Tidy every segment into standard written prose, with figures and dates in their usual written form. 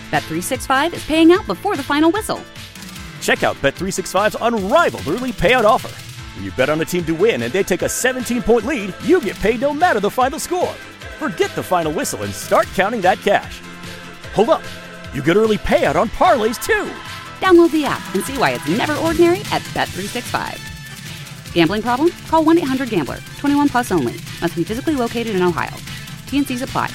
Bet365 is paying out before the final whistle. Check out Bet365's unrivaled early payout offer. When you bet on a team to win and they take a 17-point lead, you get paid no matter the final score. Forget the final whistle and start counting that cash. Hold up. You get early payout on parlays, too. Download the app and see why it's never ordinary at Bet365. Gambling problem? Call 1-800-GAMBLER. 21 plus only. Must be physically located in Ohio. T&Cs apply.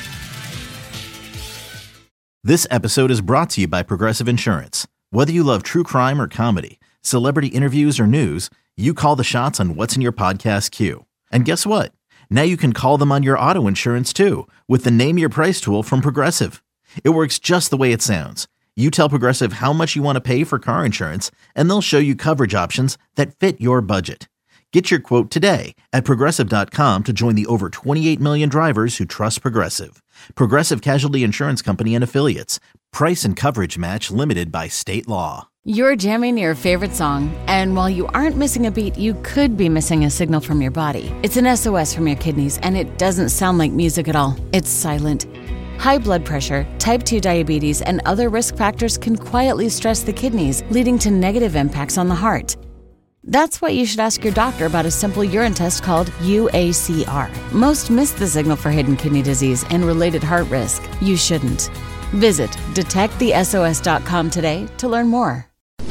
This episode is brought to you by Progressive Insurance. Whether you love true crime or comedy, celebrity interviews or news, you call the shots on what's in your podcast queue. And guess what? Now you can call them on your auto insurance too with the Name Your Price tool from Progressive. It works just the way it sounds. You tell Progressive how much you want to pay for car insurance, and they'll show you coverage options that fit your budget. Get your quote today at Progressive.com to join the over 28 million drivers who trust Progressive. Progressive Casualty Insurance Company and Affiliates. Price and coverage match limited by state law. You're jamming your favorite song, and while you aren't missing a beat, you could be missing a signal from your body. It's an SOS from your kidneys, and it doesn't sound like music at all. It's silent. High blood pressure, type 2 diabetes, and other risk factors can quietly stress the kidneys, leading to negative impacts on the heart. That's why you should ask your doctor about a simple urine test called UACR. Most miss the signal for hidden kidney disease and related heart risk. You shouldn't. Visit detectthesos.com today to learn more.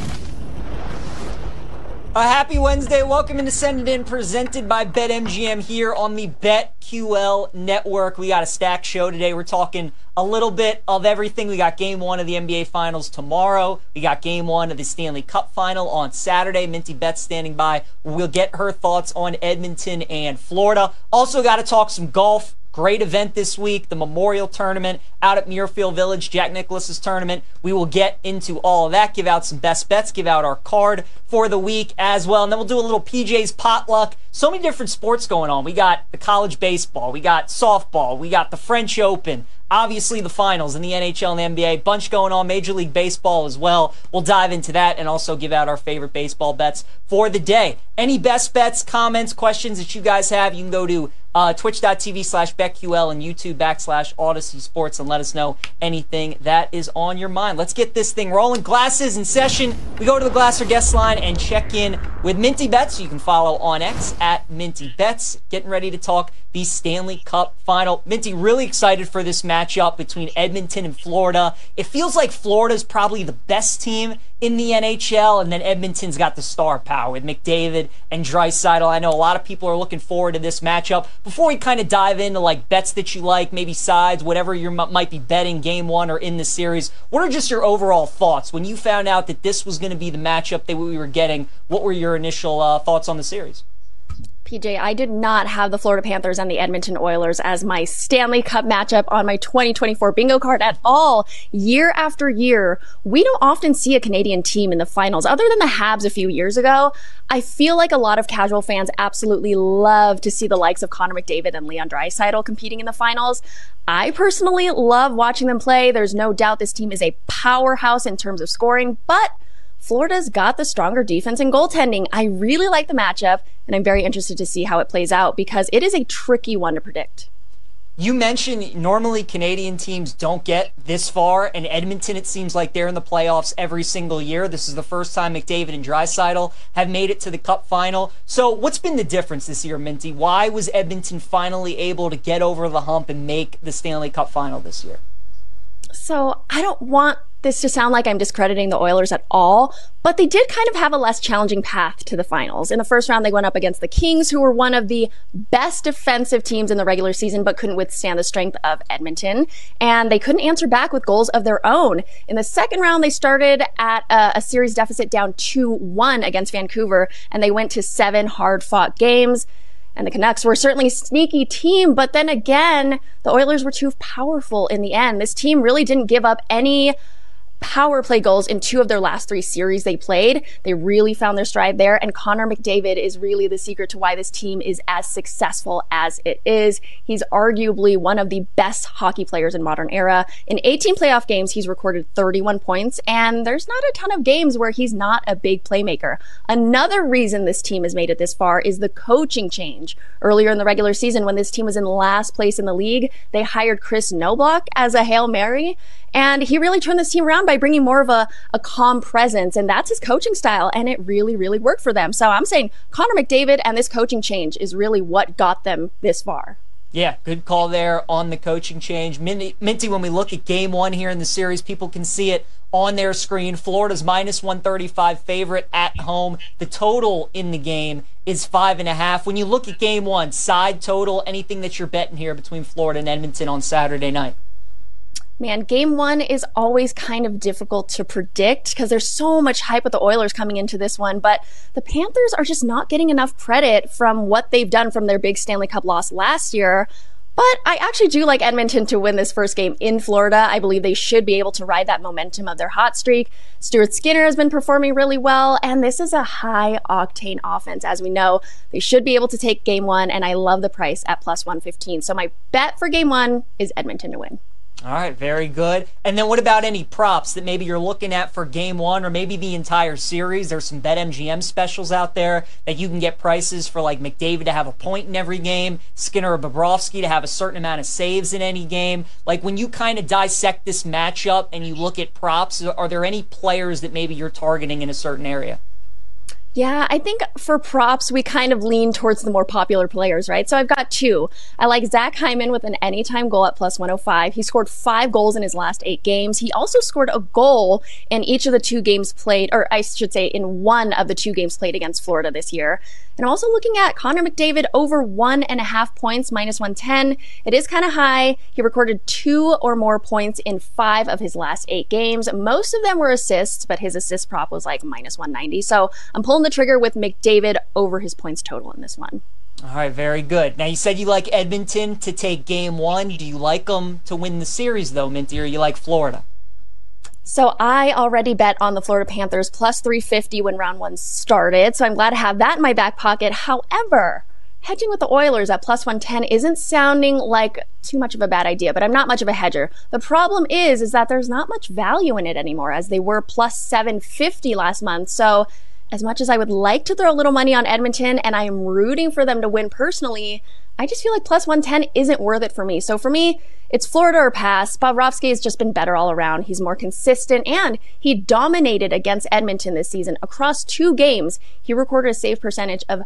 A happy Wednesday. Welcome into Send It In, presented by BetMGM here on the BetQL network. We got a stacked show today. We're talking a little bit of everything. We got Game 1 of the NBA Finals tomorrow. We got Game 1 of the Stanley Cup Final on Saturday. Minty Betts standing by. We'll get her thoughts on Edmonton and Florida. Also got to talk some golf. Great event this week, the Memorial Tournament out at Muirfield Village, Jack Nicklaus's tournament. We will get into all of that, give out some best bets, give out our card for the week as well, and then we'll do a little PJ's potluck. So many different sports going on. We got the college baseball, we got softball, we got the French Open, obviously the finals in the NHL and the NBA, bunch going on, Major League Baseball as well. We'll dive into that and also give out our favorite baseball bets for the day. Any best bets, comments, questions that you guys have, you can go to twitch.tv/BetQL and YouTube /Odyssey Sports and let us know anything that is on your mind. Let's get this thing rolling. Glasses in session. We go to the Glasser guest line and check in with Minty Betts. You can follow on X at Minty Betts. Getting ready to talk the Stanley Cup Final. Minty, really excited for this matchup between Edmonton and Florida. It feels like Florida's probably the best team in the NHL, and then Edmonton's got the star power with McDavid and Draisaitl. I know a lot of people are looking forward to this matchup. Before we kind of dive into like bets that you like, maybe sides, whatever you might be betting Game 1 or in the series, what are just your overall thoughts? When you found out that this was going to be the matchup that we were getting, what were your initial thoughts on the series? PJ, I did not have the Florida Panthers and the Edmonton Oilers as my Stanley Cup matchup on my 2024 bingo card at all. Year after year, we don't often see a Canadian team in the finals. Other than the Habs a few years ago, I feel like a lot of casual fans absolutely love to see the likes of Connor McDavid and Leon Draisaitl competing in the finals. I personally love watching them play. There's no doubt this team is a powerhouse in terms of scoring, but Florida's got the stronger defense and goaltending. I really like the matchup, and I'm very interested to see how it plays out because it is a tricky one to predict. You mentioned normally Canadian teams don't get this far, and Edmonton, it seems like they're in the playoffs every single year. This is the first time McDavid and Draisaitl have made it to the Cup Final. So what's been the difference this year, Minty? Why was Edmonton finally able to get over the hump and make the Stanley Cup Final this year? So I don't want this to sound like I'm discrediting the Oilers at all, but they did kind of have a less challenging path to the finals. In the first round, they went up against the Kings, who were one of the best defensive teams in the regular season, but couldn't withstand the strength of Edmonton. And they couldn't answer back with goals of their own. In the second round, they started at a series deficit down 2-1 against Vancouver, and they went to 7 hard-fought games. And the Canucks were certainly a sneaky team, but then again, the Oilers were too powerful in the end. This team really didn't give up any power play goals in 2 of their last 3 series they played. They really found their stride there, and Connor McDavid is really the secret to why this team is as successful as it is. He's arguably one of the best hockey players in modern era. In 18 playoff games, he's recorded 31 points, and there's not a ton of games where he's not a big playmaker. Another reason this team has made it this far is the coaching change. Earlier in the regular season, when this team was in last place in the league, they hired Chris Knoblauch as a Hail Mary, And he really turned this team around by bringing more of a calm presence. And that's his coaching style. And it really, really worked for them. So I'm saying Connor McDavid and this coaching change is really what got them this far. Yeah, good call there on the coaching change. Minty, when we look at game one here in the series, people can see it on their screen. Florida's minus 135 favorite at home. The total in the game is 5.5. When you look at game one, side total, anything that you're betting here between Florida and Edmonton on Saturday night? Man, game one is always kind of difficult to predict because there's so much hype with the Oilers coming into this one, but the Panthers are just not getting enough credit from what they've done from their big Stanley Cup loss last year. But I actually do like Edmonton to win this first game in Florida. I believe they should be able to ride that momentum of their hot streak. Stuart Skinner has been performing really well, and this is a high-octane offense. As we know, they should be able to take game one, and I love the price at plus 115. So my bet for game one is Edmonton to win. All right, very good. And then what about any props that maybe you're looking at for game one or maybe the entire series? There's some BetMGM specials out there that you can get prices for, like McDavid to have a point in every game, Skinner or Bobrovsky to have a certain amount of saves in any game. Like, when you kind of dissect this matchup and you look at props, are there any players that maybe you're targeting in a certain area? Yeah, I think for props, we kind of lean towards the more popular players, right? So I've got two. I like Zach Hyman with an anytime goal at plus 105. He scored 5 goals in his last 8 games. He also scored a goal in each of the 2 games played, or I should say in one of the 2 games played against Florida this year. And I'm also looking at Connor McDavid over 1.5 points, minus 110. It is kind of high. He recorded 2 or more points in 5 of his last 8 games. Most of them were assists, but his assist prop was like minus 190. So I'm pulling the trigger with McDavid over his points total in this one. All right, very good. Now, you said you like Edmonton to take game one. Do you like them to win the series, though, Minty, or you like Florida? So I already bet on the Florida Panthers plus 350 when round 1 started, so I'm glad to have that in my back pocket. However, hedging with the Oilers at plus 110 isn't sounding like too much of a bad idea, but I'm not much of a hedger. The problem is that there's not much value in it anymore, as they were plus 750 last month. So as much as I would like to throw a little money on Edmonton, and I am rooting for them to win personally, I just feel like plus 110 isn't worth it for me. So for me, it's Florida or pass. Bobrovsky has just been better all around. He's more consistent, and he dominated against Edmonton this season. Across 2 games, he recorded a save percentage of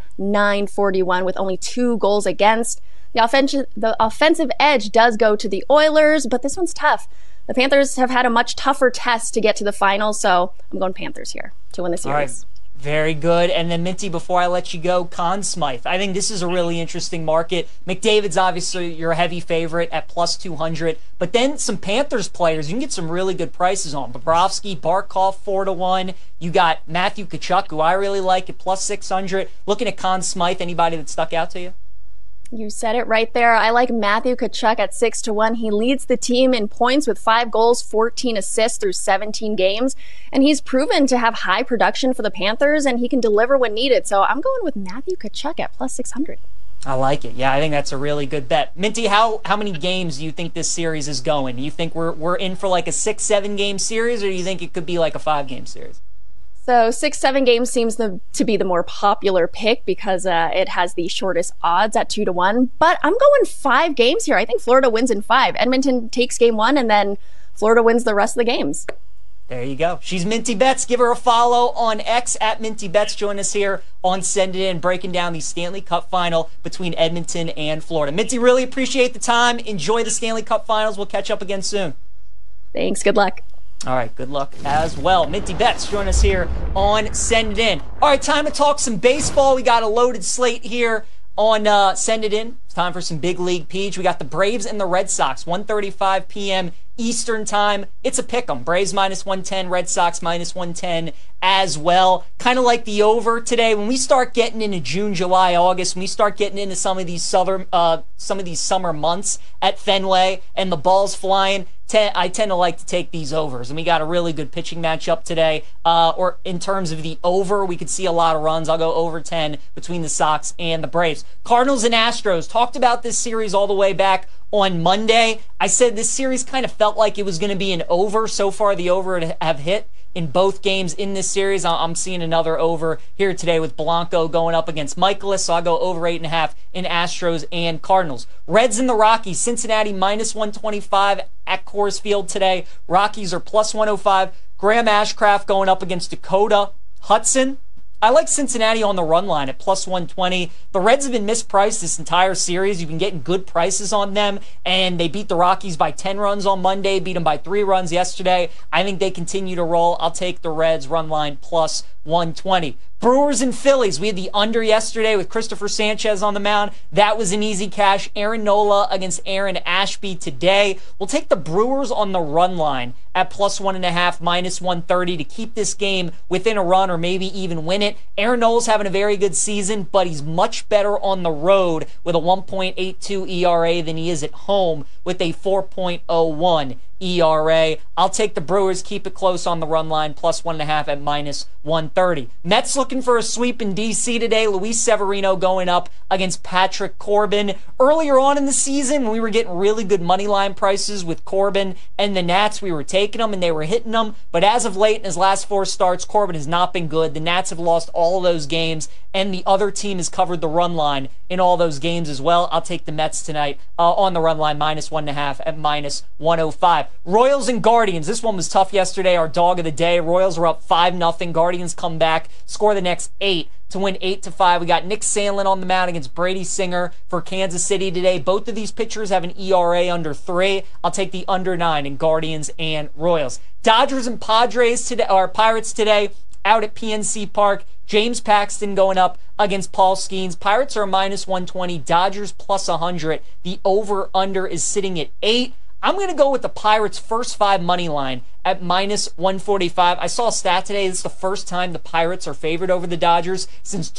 .941 with only 2 goals against. The offensive edge does go to the Oilers, but this one's tough. The Panthers have had a much tougher test to get to the finals, so I'm going Panthers here to win the series. All right. Very good. And then, Minty, before I let you go, Conn Smythe. I think this is a really interesting market. McDavid's obviously your heavy favorite at plus 200. But then some Panthers players, you can get some really good prices on. Bobrovsky, Barkov, 4-1. You got Matthew Tkachuk, who I really like, at plus 600. Looking at Conn Smythe, anybody that stuck out to you? You said it right there. I like Matthew Tkachuk at 6-1. He leads the team in points with 5 goals, 14 assists through 17 games. And he's proven to have high production for the Panthers, and he can deliver when needed. So I'm going with Matthew Tkachuk at plus 600. I like it. Yeah, I think that's a really good bet. Minty, how many games do you think this series is going? Do you think we're in for like a 6-7 game series, or do you think it could be like a 5-game series? So 6-7 games seems to be the more popular pick because it has the shortest odds at 2-1. But I'm going 5 games here. I think Florida wins in 5. Edmonton takes game 1, and then Florida wins the rest of the games. There you go. She's Minty Betts. Give her a follow on X at Minty Betts. Join us here on Send It In, breaking down the Stanley Cup final between Edmonton and Florida. Minty, really appreciate the time. Enjoy the Stanley Cup finals. We'll catch up again soon. Thanks. Good luck. All right, good luck as well. Minty Betts, join us here on Send It In. All right, time to talk some baseball. We got a loaded slate here on Send It In. It's time for some big league peach. We got the Braves and the Red Sox, 1:35 p.m. Eastern time. It's a pick'em. Braves minus 110, Red Sox minus 110 as well. Kind of like the over today. When we start getting into June, July, August, when we start getting into some of these summer months at Fenway and the ball's flying, I tend to like to take these overs. And we got a really good pitching matchup today. Or in terms of the over, we could see a lot of runs. I'll go over 10 between the Sox and the Braves. Cardinals and Astros. Talked about this series all the way back on Monday. I said this series kind of felt like it was going to be an over. So far, the over have hit in both games in this series. I'm seeing another over here today with Blanco going up against Michaelis, so I'll go over 8.5 in Astros and Cardinals. Reds and the Rockies, Cincinnati minus 125 at Coors Field today. Rockies are plus 105. Graham Ashcraft going up against Dakota Hudson. I like Cincinnati on the run line at plus 120. The Reds have been mispriced this entire series. You've been getting good prices on them, and they beat the Rockies by 10 runs on Monday, beat them by 3 runs yesterday. I think they continue to roll. I'll take the Reds run line plus 120. Brewers and Phillies. We had the under yesterday with Christopher Sanchez on the mound. That was an easy cash. Aaron Nola against Aaron Ashby today. We'll take the Brewers on the run line at plus 1.5, minus 130 to keep this game within a run or maybe even win it. Aaron Nola's having a very good season, but he's much better on the road with a 1.82 ERA than he is at home with a 4.01 ERA. I'll take the Brewers, keep it close on the run line, plus 1.5 at minus 130. Mets looking for a sweep in D.C. today. Luis Severino going up against Patrick Corbin. Earlier on in the season, when we were getting really good money line prices with Corbin and the Nats, we were taking them and they were hitting them. But as of late, in his last 4 starts, Corbin has not been good. The Nats have lost all of those games, and the other team has covered the run line in all those games as well. I'll take the Mets tonight on the run line, minus 1.5 at minus 105. Royals and Guardians. This one was tough yesterday. Our dog of the day. Royals were up 5-0. Guardians come back, score the next 8 to win 8-5. We got Nick Sandlin on the mound against Brady Singer for Kansas City today. Both of these pitchers have an ERA under 3. I'll take the under 9 in Guardians and Royals. Dodgers and Padres today, or Pirates today, out at PNC Park. James Paxton going up against Paul Skeens. Pirates are minus 120. Dodgers plus 100. The over-under is sitting at 8. I'm going to go with the Pirates' first 5 money line at minus 145. I saw a stat today. This is the first time the Pirates are favored over the Dodgers since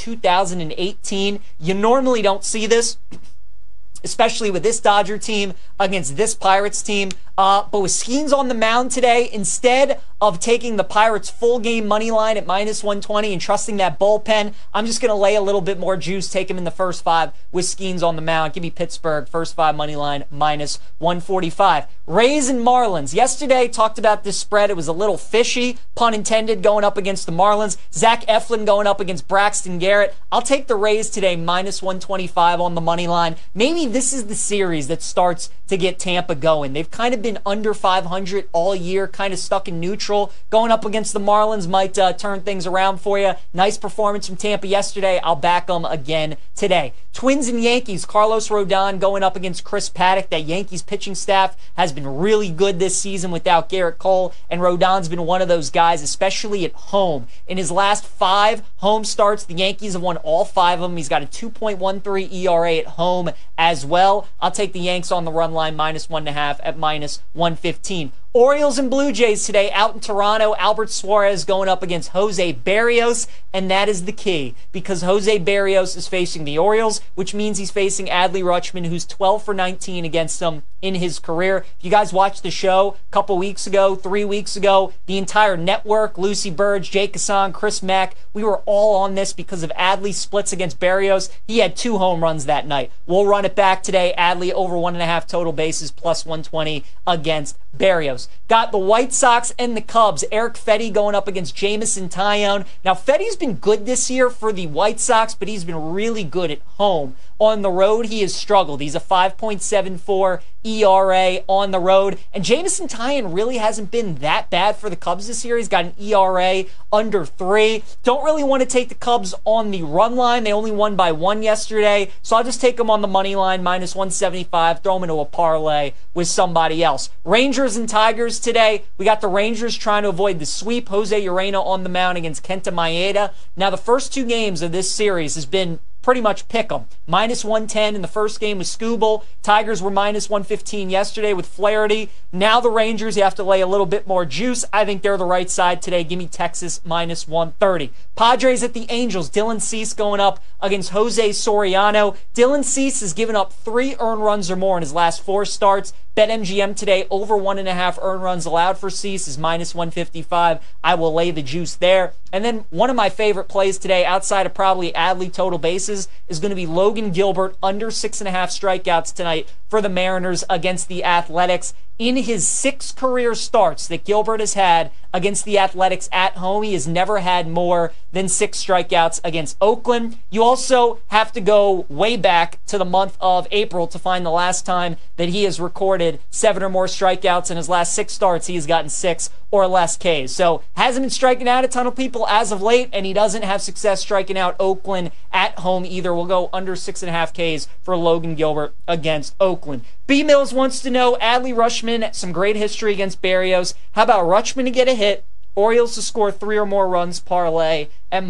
2018. You normally don't see this, especially with this Dodger team against this Pirates team. But with Skeens on the mound today, instead of taking the Pirates' full game money line at minus 120 and trusting that bullpen, I'm just going to lay a little bit more juice, take him in the first 5 with Skeens on the mound. Give me Pittsburgh, first 5 money line, minus 145. Rays and Marlins. Yesterday, talked about this spread. It was a little fishy, pun intended, going up against the Marlins. Zach Eflin going up against Braxton Garrett. I'll take the Rays today, minus 125 on the money line. Maybe this is the series that starts to get Tampa going. They've kind of been under 500 all year, kind of stuck in neutral. Going up against the Marlins might turn things around for you. Nice performance from Tampa yesterday. I'll back them again today. Twins and Yankees. Carlos Rodon going up against Chris Paddock. That Yankees pitching staff has been really good this season without Garrett Cole, and Rodon's been one of those guys, especially at home. In his last 5 home starts, the Yankees have won all 5 of them. He's got a 2.13 ERA at home as well. I'll take the Yanks on the run line, minus 1.5 at minus 115. Orioles and Blue Jays today out in Toronto. Albert Suarez going up against Jose Berrios, and that is the key because Jose Berrios is facing the Orioles, which means he's facing Adley Rutschman, who's 12 for 19 against them in his career. If you guys watched the show a couple weeks ago, 3 weeks ago, the entire network, Lucy Burge, Jake Hassan, Chris Mack, we were all on this because of Adley's splits against Berrios. He had 2 home runs that night. We'll run it back today. Adley over 1.5 total bases, plus 120 against Berrios. Got the White Sox and the Cubs. Eric Fetty going up against Jameson Taillon. Now, Fetty's been good this year for the White Sox, but he's been really good at home. On the road, he has struggled. He's a 5.74 ERA on the road. And Jameson Taillon really hasn't been that bad for the Cubs this year. He's got an ERA under 3. Don't really want to take the Cubs on the run line. They only won by 1 yesterday. So I'll just take them on the money line, minus 175. Throw them into a parlay with somebody else. Rangers and Tigers today. We got the Rangers trying to avoid the sweep. Jose Urena on the mound against Kenta Maeda. Now, the first 2 games of this series has been pretty much pick 'em. Minus 110 in the first game with Skubal. Tigers were minus 115 yesterday with Flaherty. Now the Rangers, you have to lay a little bit more juice. I think they're the right side today. Give me Texas minus 130. Padres at the Angels. Dylan Cease going up against Jose Soriano. Dylan Cease has given up 3 earned runs or more in his last 4 starts. BetMGM today, over 1.5 earned runs allowed for Cease is minus 155. I will lay the juice there. And then one of my favorite plays today, outside of probably Adley total bases, is going to be Logan Gilbert under 6.5 strikeouts tonight for the Mariners against the Athletics. in his 6 career starts that Gilbert has had against the Athletics at home, he has never had more than 6 strikeouts against Oakland. You also have to go way back to the month of April to find the last time that he has recorded 7 or more strikeouts. In his last 6 starts, he has gotten 6 or less Ks. So hasn't been striking out a ton of people as of late, and he doesn't have success striking out Oakland at home either. We'll go under 6.5 Ks for Logan Gilbert against Oakland. B. Mills wants to know, Adley Rutschman, some great history against Berrios. How about Rutschman to get a hit, Orioles to score 3 or more runs parlay at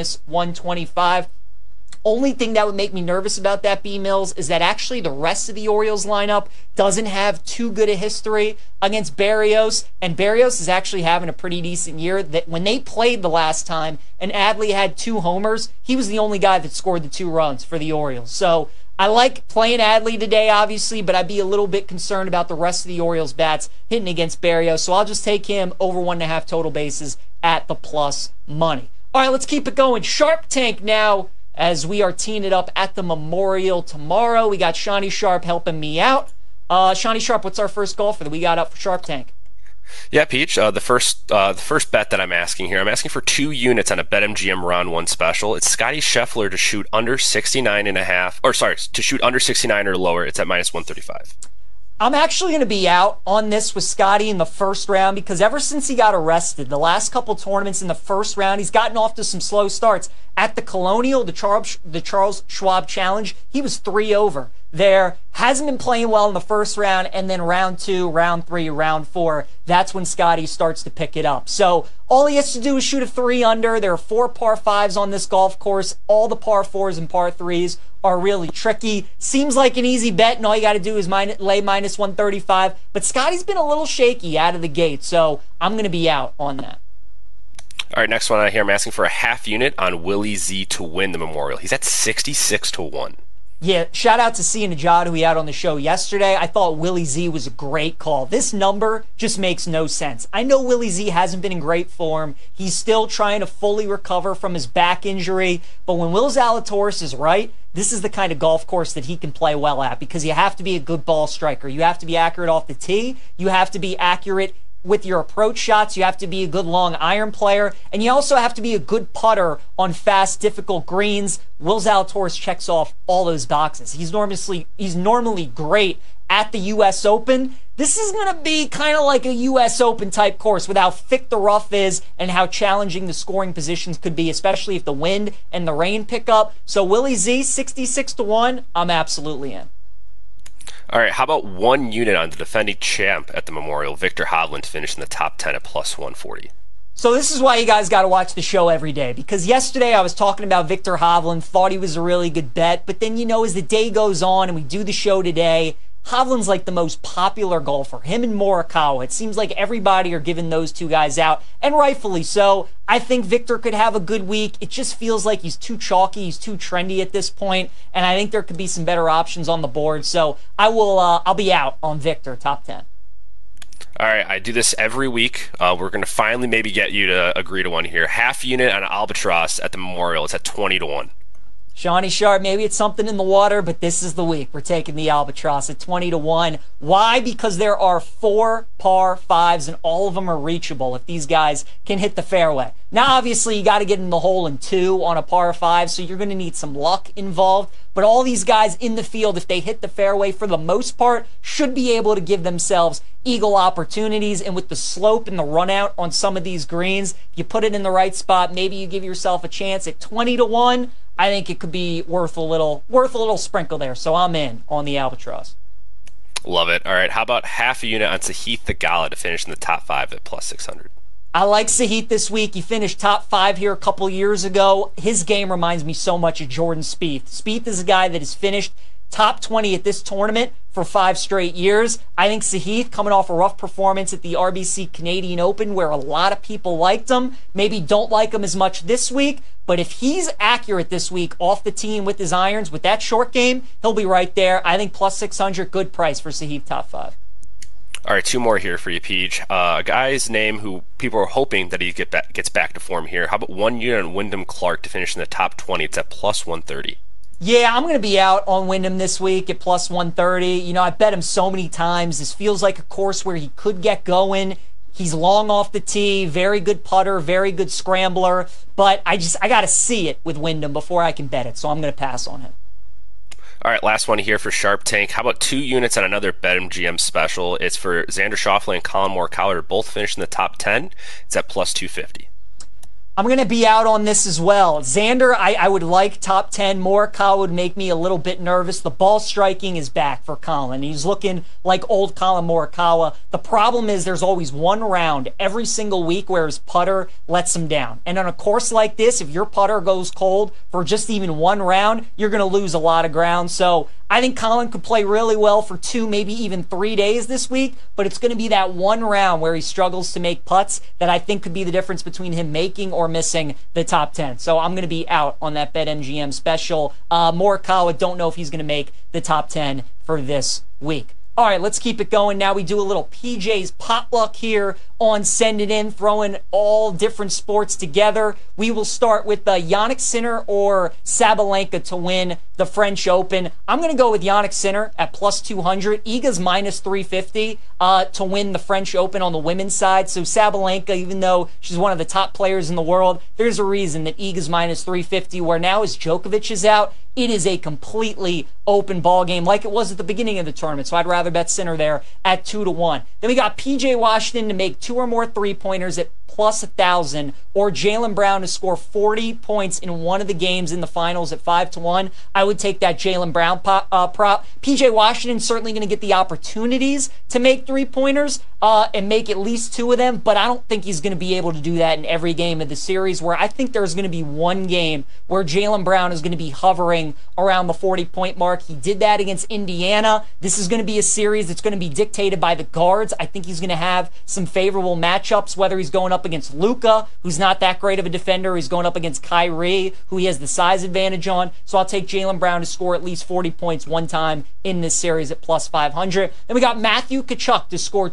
-125? Only thing that would make me nervous about that, B. Mills, is that actually the rest of the Orioles lineup doesn't have too good a history against Berrios, and Berrios is actually having a pretty decent year. That when they played the last time and Adley had 2 homers, he was the only guy that scored the 2 runs for the Orioles. So I like playing Adley today, obviously, but I'd be a little bit concerned about the rest of the Orioles bats hitting against Berrios, so I'll just take him over 1.5 total bases at the plus money. All right, let's keep it going. Sharp Tank now, as we are teeing it up at the Memorial tomorrow. We got Shawnee Sharp helping me out. Shawnee Sharp, what's our first golfer that we got up for Sharp Tank? Yeah, Peach, the first bet that I'm asking here, I'm asking for 2 units on a BetMGM round 1 special. It's Scotty Scheffler to shoot under 69.5, or sorry, to shoot under 69 or lower. It's at -135. I'm actually going to be out on this with Scotty in the first round because ever since he got arrested, the last couple tournaments in the first round, he's gotten off to some slow starts. At the Colonial, the Charles Schwab Challenge, he was 3 over there. Hasn't been playing well in the first round, and then round 2, round 3, round 4, that's when Scotty starts to pick it up. So all he has to do is shoot a 3 under. There are 4 par 5s on this golf course. All the par 4s and par 3s are really tricky. Seems like an easy bet, and all you got to do is lay -135. But Scotty's been a little shaky out of the gate, so I'm going to be out on that. All right, next one out here, I'm asking for a half unit on Willie Z to win the Memorial. He's at 66-1. Yeah, shout out to Sia Najad, who we had on the show yesterday. I thought Willie Z was a great call. This number just makes no sense. I know Willie Z hasn't been in great form. He's still trying to fully recover from his back injury. But when Will Zalatoris is right, this is the kind of golf course that he can play well at because you have to be a good ball striker. You have to be accurate off the tee. You have to be accurate with your approach shots. You have to be a good long iron player, and you also have to be a good putter on fast, difficult greens. Will Zalatoris checks off all those boxes. He's normally great at the U.S. Open. This is going to be kind of like a U.S. Open type course with how thick the rough is and how challenging the scoring positions could be, especially if the wind and the rain pick up. So Willie Z, 66-1, I'm absolutely in. All right, how about 1 unit on the defending champ at the Memorial, Victor Hovland, to finish in the top 10 at +140? So this is why you guys got to watch the show every day, because yesterday I was talking about Victor Hovland, thought he was a really good bet, but then, as the day goes on and we do the show today, Hovland's like the most popular golfer. Him and Morikawa. It seems like everybody are giving those 2 guys out, and rightfully so. I think Victor could have a good week. It just feels like he's too chalky, he's too trendy at this point, and I think there could be some better options on the board. So I'll be out on Victor, top 10. All right, I do this every week. We're going to finally maybe get you to agree to one here. Half unit on Albatross at the Memorial. It's at 20-1. Shawnee Sharp, maybe it's something in the water, but this is the week. We're taking the Albatross at 20-1. Why? Because there are 4 par 5s, and all of them are reachable if these guys can hit the fairway. Now, obviously, you got to get in the hole in 2 on a par 5, so you're going to need some luck involved. But all these guys in the field, if they hit the fairway for the most part, should be able to give themselves eagle opportunities. And with the slope and the run out on some of these greens, if you put it in the right spot, maybe you give yourself a chance at 20-1. I think it could be worth a little sprinkle there. So I'm in on the Albatross. Love it. All right, how about half a unit on Sahith Theegala to finish in the top 5 at +600? I like Sahith this week. He finished top 5 here a couple years ago. His game reminds me so much of Jordan Spieth. Spieth is a guy that has finished top 20 at this tournament for 5 straight years. I think Sahith, coming off a rough performance at the RBC Canadian Open where a lot of people liked him, maybe don't like him as much this week, but if he's accurate this week off the tee and with his irons, with that short game, he'll be right there. I think +600, good price for Sahith top 5. All right, 2 more here for you, Peach. A guy's name who people are hoping that he gets back to form here. How about 1 unit on Wyndham Clark to finish in the top 20? It's at +130. Yeah, I'm going to be out on Wyndham this week at plus 130. You know, I bet him so many times. This feels like a course where he could get going. He's long off the tee, very good putter, very good scrambler. But I got to see it with Wyndham before I can bet it, so I'm going to pass on him. All right, last one here for Sharp Tank. How about 2 units on another BetMGM special? It's for Xander Schauffele and Collin Morikawa, both finished in the top 10. It's at plus 250. I'm going to be out on this as well. Xander, I would like top 10. Morikawa would make me a little bit nervous. The ball striking is back for Collin. He's looking like old Collin Morikawa. The problem is there's always one round every single week where his putter lets him down. And on a course like this, if your putter goes cold for just even one round, you're going to lose a lot of ground. So I think Collin could play really well for 2, maybe even 3 days this week, but it's going to be that one round where he struggles to make putts that I think could be the difference between him making or missing the top 10. So I'm going to be out on that BetMGM special. Morikawa, don't know if he's going to make the top 10 for this week. All right, let's keep it going. Now we do a little PJ's potluck here on Send It In, throwing all different sports together. We will start with Jannik Sinner or Sabalenka to win the French Open. I'm going to go with Jannik Sinner at plus 200. Iga's minus 350 to win the French Open on the women's side. So Sabalenka, even though she's one of the top players in the world, there's a reason that Iga's minus 350, where now as Djokovic is out, it is a completely open ball game like it was at the beginning of the tournament. So I'd rather bet Sinner there at 2-1. Then we got PJ Washington to make 2 or more three-pointers at plus 1,000, or Jaylen Brown to score 40 points in one of the games in the finals at 5-1. I would take that Jaylen Brown prop. PJ Washington certainly going to get the opportunities to make three-pointers and make at least 2 of them, but I don't think he's going to be able to do that in every game of the series, where I think there's going to be one game where Jaylen Brown is going to be hovering around the 40-point mark. He did that against Indiana. This is going to be a series that's going to be dictated by the guards. I think he's going to have some favorable matchups, whether he's going up against Luka, who's not that great of a defender. He's going up against Kyrie, who he has the size advantage on. So I'll take Jaylen Brown to score at least 40 points one time in this series at plus 500. Then we got Matthew Tkachuk to score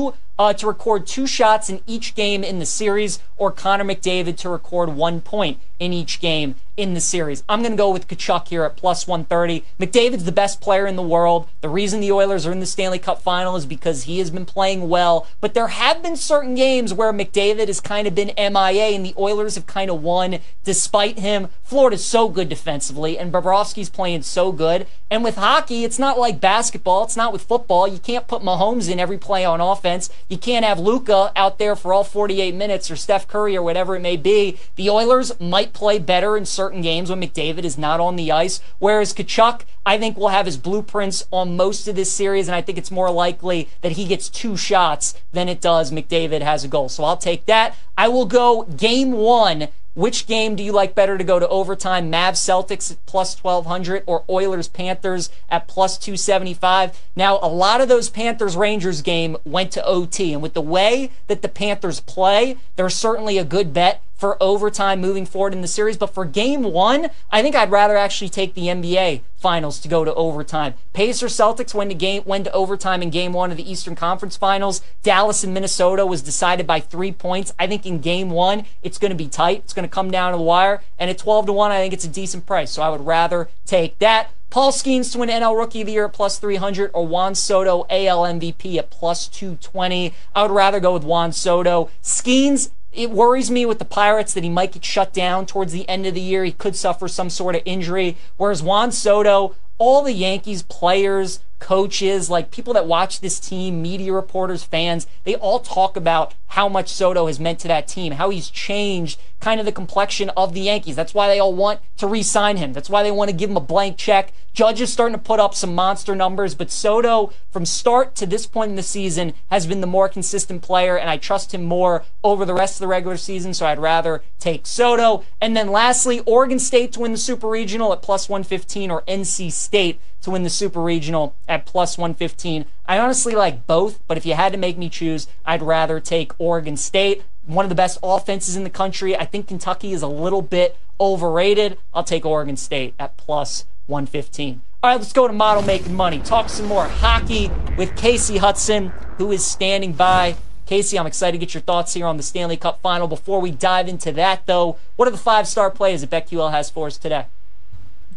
to record 2 shots in each game in the series, or Connor McDavid to record 1 point in each game in the series. I'm going to go with Tkachuk here at plus 130. McDavid's the best player in the world. The reason the Oilers are in the Stanley Cup final is because he has been playing well, but there have been certain games where McDavid has kind of been MIA and the Oilers have kind of won despite him. Florida's so good defensively and Bobrovsky's playing so good. And with hockey, it's not like basketball. It's not with football. You can't put Mahomes in every play on offense. You can't have Luka out there for all 48 minutes or Steph Curry or whatever it may be. The Oilers might play better in certain games when McDavid is not on the ice, whereas Tkachuk, I think, will have his blueprints on most of this series, and I think it's more likely that he gets 2 shots than it does McDavid has a goal. So I'll take that. I will go game 1. Which game do you like better to go to overtime? Mavs Celtics at plus 1,200 or Oilers Panthers at plus 275? Now, a lot of those Panthers Rangers game went to OT, and with the way that the Panthers play, they're certainly a good bet for overtime moving forward in the series. But for game 1, I think I'd rather actually take the NBA Finals to go to overtime. Pacers Celtics went to overtime in game 1 of the Eastern Conference Finals. Dallas and Minnesota was decided by 3 points. I think in game 1, it's going to be tight. It's going to come down to the wire. And at 12-1, I think it's a decent price. So I would rather take that. Paul Skeens to win NL Rookie of the Year at plus 300, or Juan Soto AL MVP at plus 220. I would rather go with Juan Soto. Skeens, it worries me with the Pirates that he might get shut down towards the end of the year. He could suffer some sort of injury. Whereas Juan Soto, all the Yankees players, coaches, like people that watch this team, media reporters, fans, they all talk about how much Soto has meant to that team, how he's changed kind of the complexion of the Yankees. That's why they all want to re-sign him. That's why they want to give him a blank check. Judge is starting to put up some monster numbers, but Soto, from start to this point in the season, has been the more consistent player, and I trust him more over the rest of the regular season, so I'd rather take Soto. And then lastly, Oregon State to win the Super Regional at plus 115, or NC State to win the Super Regional at plus 115. I honestly like both, but if you had to make me choose, I'd rather take Oregon State. One of the best offenses in the country. I think Kentucky is a little bit overrated. I'll take Oregon State at plus 115. All right, let's go to Model Making Money. Talk some more hockey with Casey Hudson, who is standing by. Casey, I'm excited to get your thoughts here on the Stanley Cup Final. Before we dive into that, though, what are the 5-star plays that BetQL has for us today?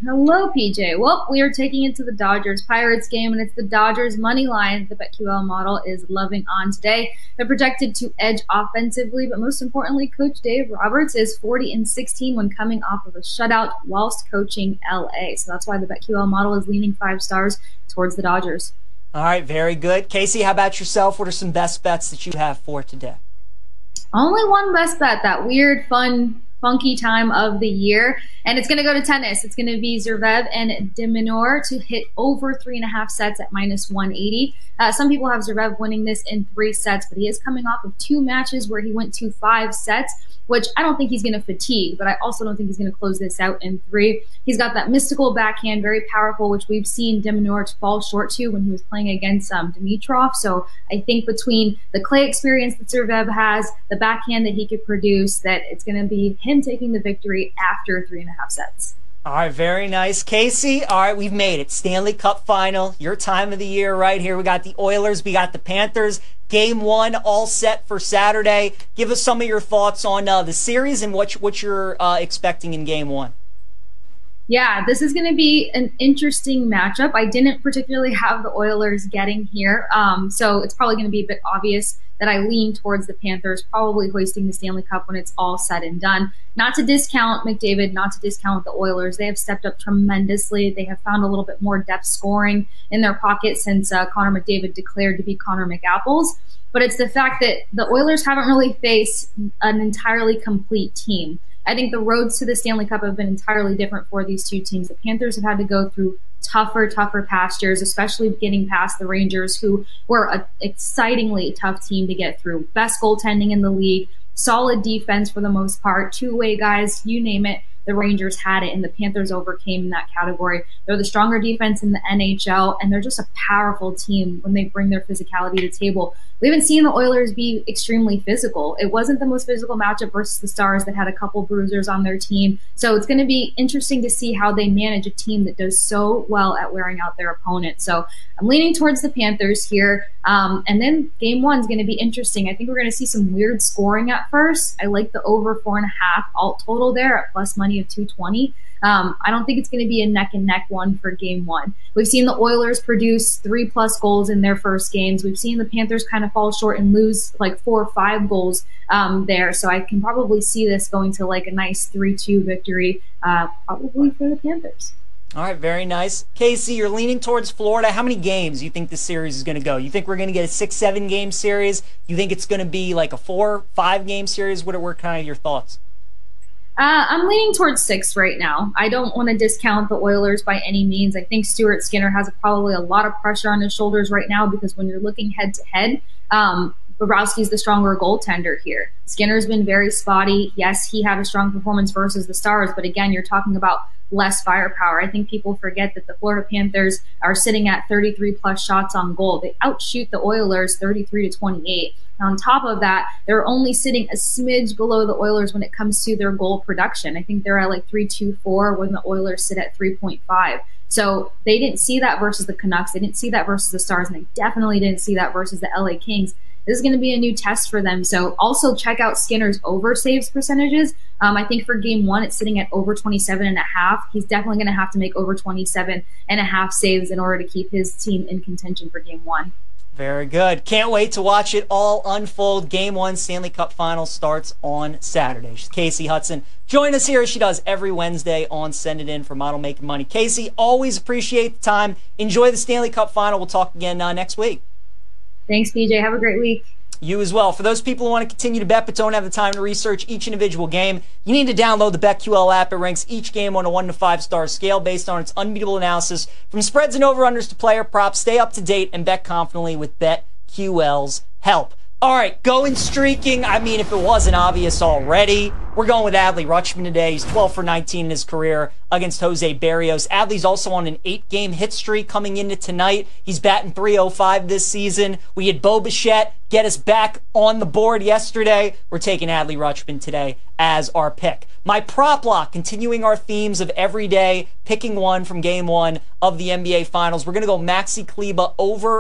Hello, PJ. Well, we are taking it to the Dodgers-Pirates game, and it's the Dodgers money line the BetQL model is loving on today. They're projected to edge offensively, but most importantly, Coach Dave Roberts is 40-16 when coming off of a shutout whilst coaching LA. So that's why the BetQL model is leaning 5 stars towards the Dodgers. All right, very good. Casey, how about yourself? What are some best bets that you have for today? Only one best bet, that weird, fun, funky time of the year, and it's going to go to tennis. It's going to be Zverev and de Minaur to hit over 3.5 sets at -180. Some people have Zverev winning this in 3 sets, but he is coming off of 2 matches where he went to 5 sets, which I don't think he's going to fatigue, but I also don't think he's going to close this out in 3. He's got that mystical backhand, very powerful, which we've seen de Minaur fall short to when he was playing against Dimitrov. So I think between the clay experience that Zverev has, the backhand that he could produce, that it's going to be him taking the victory after 3.5 sets. All right, very nice. Casey, all right, we've made it. Stanley Cup final, your time of the year right here. We got the Oilers, we got the Panthers. Game 1 all set for Saturday. Give us some of your thoughts on the series and what you're expecting in Game 1. Yeah, this is going to be an interesting matchup. I didn't particularly have the Oilers getting here, so it's probably going to be a bit obvious that I lean towards the Panthers, probably hoisting the Stanley Cup when it's all said and done. Not to discount McDavid, not to discount the Oilers. They have stepped up tremendously. They have found a little bit more depth scoring in their pocket since Connor McDavid declared to be Connor McApples. But it's the fact that the Oilers haven't really faced an entirely complete team. I think the roads to the Stanley Cup have been entirely different for these two teams. The Panthers have had to go through tougher pastures, especially getting past the Rangers, who were an excitingly tough team to get through. Best goaltending in the league, solid defense for the most part, two-way guys, you name it. The Rangers had it, and the Panthers overcame in that category. They're the stronger defense in the NHL, and they're just a powerful team when they bring their physicality to the table. We haven't seen the Oilers be extremely physical. It wasn't the most physical matchup versus the Stars that had a couple bruisers on their team. So it's going to be interesting to see how they manage a team that does so well at wearing out their opponent. So I'm leaning towards the Panthers here. And then Game 1 is going to be interesting. I think we're going to see some weird scoring at first. I like the over 4.5 alt total there at plus money of 220. I don't think it's going to be a neck-and-neck one for Game 1. We've seen the Oilers produce 3+ goals in their first games. We've seen the Panthers kind of fall short and lose like 4 or 5 goals there. So I can probably see this going to like a nice 3-2 victory, probably for the Panthers. All right, very nice. Casey, you're leaning towards Florida. How many games do you think this series is going to go? You think we're going to get a 6-7 game series? You think it's going to be like a 4-5 game series? What are kind of your thoughts? I'm leaning towards 6 right now. I don't want to discount the Oilers by any means. I think Stuart Skinner has probably a lot of pressure on his shoulders right now because when you're looking head-to-head, Bobrovsky's the stronger goaltender here. Skinner's been very spotty. Yes, he had a strong performance versus the Stars, but again, you're talking about less firepower. I think people forget that the Florida Panthers are sitting at 33+ shots on goal. They outshoot the Oilers 33-28. On top of that, they're only sitting a smidge below the Oilers when it comes to their goal production. I think they're at like 3.24 when the Oilers sit at 3.5. So they didn't see that versus the Canucks. They didn't see that versus the Stars, and they definitely didn't see that versus the LA Kings. This is going to be a new test for them. So also check out Skinner's over saves percentages. I think for Game 1, it's sitting at over 27.5. He's definitely going to have to make over 27.5 saves in order to keep his team in contention for Game 1. Very good. Can't wait to watch it all unfold. Game 1 Stanley Cup Final starts on Saturday. Casey Hudson. Join us here as she does every Wednesday on Send It In for Model Making Money. Casey, always appreciate the time. Enjoy the Stanley Cup Final. We'll talk again next week. Thanks, PJ. Have a great week. You as well. For those people who want to continue to bet but don't have the time to research each individual game, you need to download the BetQL app. It ranks each game on a 1 to 5 star scale based on its unbeatable analysis from spreads and over-unders to player props. Stay up to date and bet confidently with BetQL's help. All right, going streaking. I mean, if it wasn't obvious already, we're going with Adley Rutschman today. He's 12 for 19 in his career against Jose Barrios. Adley's also on an 8-game hit streak coming into tonight. He's batting .305 this season. We had Bo Bichette get us back on the board yesterday. We're taking Adley Rutschman today as our pick. My prop lock, continuing our themes of every day, picking one from Game 1 of the NBA Finals. We're going to go Maxi Kleber over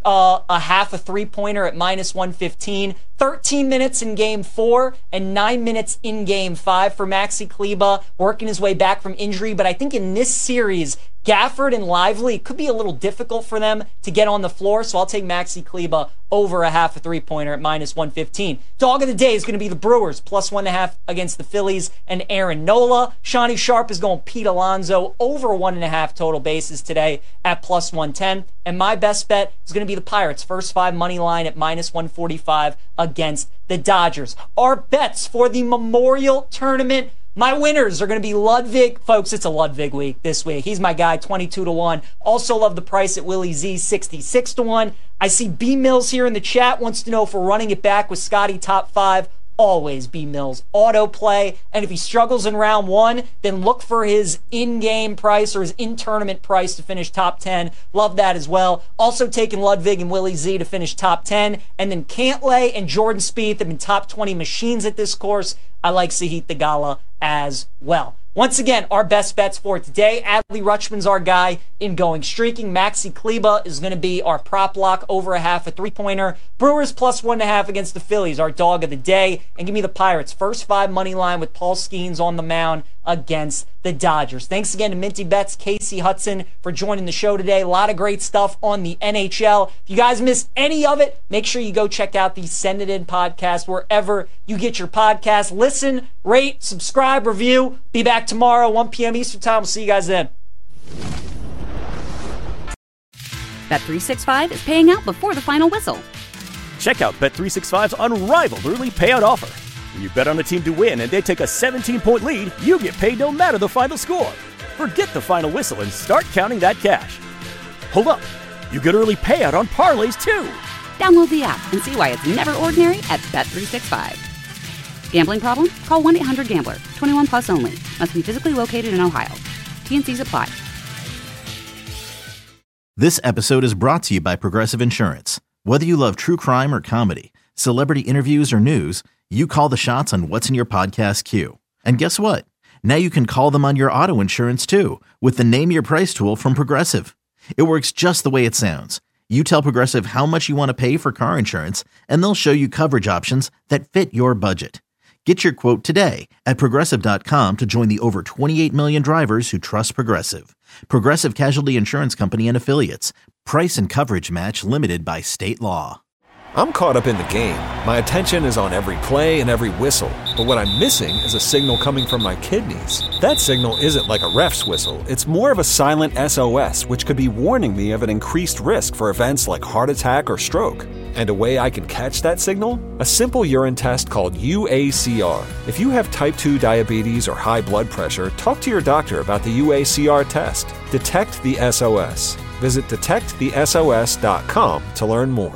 a half a three-pointer at minus 115. 13 minutes in Game 4 and 9 minutes in Game 5 for Maxi Kleber, working his way back from injury. But I think in this series, Gafford and Lively, it could be a little difficult for them to get on the floor, so I'll take Maxi Kleber over a half a three-pointer at minus 115. Dog of the day is going to be the Brewers, plus 1.5 against the Phillies and Aaron Nola. Shawnee Sharp is going Pete Alonso over 1.5 total bases today at plus 110. And my best bet is going to be the Pirates, first 5 money line at minus 145 against the Dodgers. Our bets for the Memorial Tournament, my winners are going to be Ludwig. Folks, it's a Ludwig week this week. He's my guy, 22-1. Also love the price at Willie Z, 66-1. I see B Mills here in the chat, wants to know if we're running it back with Scotty top 5. Always B Mills autoplay, and if he struggles in round 1, then look for his in-game price or his in-tournament price to finish top 10. Love that as well. Also taking Ludwig and Willie Z to finish top 10, and then Cantlay and Jordan Spieth have been top 20 machines at this course. I like Sahith Theegala as well. Once again, our best bets for today. Adley Rutschman's our guy in going streaking. Maxi Kleber is going to be our prop lock over a half a three-pointer. Brewers plus 1.5 against the Phillies, our dog of the day. And give me the Pirates, first 5 money line with Paul Skeens on the mound against the Dodgers. Thanks again to Minty Bets, Casey Hudson, for joining the show today. A lot of great stuff on the NHL. If you guys missed any of it, make sure you go check out the Send It In podcast wherever you get your podcast. Listen, rate, subscribe, review. Be back tomorrow, 1 p.m. Eastern Time. We'll see you guys then. Bet365 is paying out before the final whistle. Check out Bet365's unrivaled early payout offer. When you bet on a team to win and they take a 17-point lead, you get paid no matter the final score. Forget the final whistle and start counting that cash. Hold up. You get early payout on parlays too. Download the app and see why it's never ordinary at Bet365. Gambling problem? Call 1-800-GAMBLER. 21 plus only. Must be physically located in Ohio. T&Cs apply. This episode is brought to you by Progressive Insurance. Whether you love true crime or comedy, celebrity interviews or news, you call the shots on what's in your podcast queue. And guess what? Now you can call them on your auto insurance too with the Name Your Price tool from Progressive. It works just the way it sounds. You tell Progressive how much you want to pay for car insurance, and they'll show you coverage options that fit your budget. Get your quote today at Progressive.com to join the over 28 million drivers who trust Progressive. Progressive Casualty Insurance Company and Affiliates. Price and coverage match limited by state law. I'm caught up in the game. My attention is on every play and every whistle. But what I'm missing is a signal coming from my kidneys. That signal isn't like a ref's whistle. It's more of a silent SOS, which could be warning me of an increased risk for events like heart attack or stroke. And a way I can catch that signal? A simple urine test called UACR. If you have type 2 diabetes or high blood pressure, talk to your doctor about the UACR test. Detect the SOS. Visit detectthesos.com to learn more.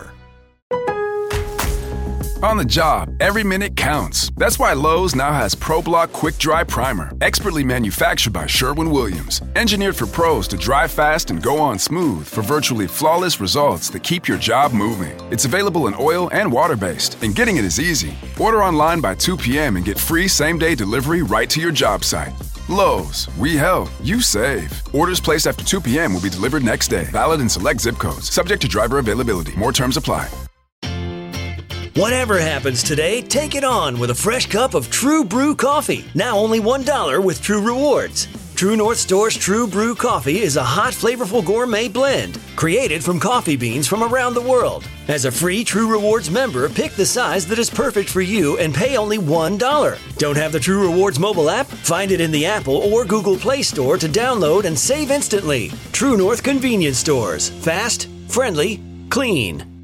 On the job, every minute counts. That's why Lowe's now has ProBlock Quick Dry Primer, expertly manufactured by Sherwin-Williams. Engineered for pros to dry fast and go on smooth for virtually flawless results that keep your job moving. It's available in oil and water-based, and getting it is easy. Order online by 2 p.m. and get free same-day delivery right to your job site. Lowe's, we help, you save. Orders placed after 2 p.m. will be delivered next day. Valid in select zip codes. Subject to driver availability. More terms apply. Whatever happens today, take it on with a fresh cup of True Brew coffee. Now only $1 with True Rewards. True North Store's True Brew coffee is a hot, flavorful gourmet blend created from coffee beans from around the world. As a free True Rewards member, pick the size that is perfect for you and pay only $1. Don't have the True Rewards mobile app? Find it in the Apple or Google Play Store to download and save instantly. True North Convenience Stores. Fast, friendly, clean.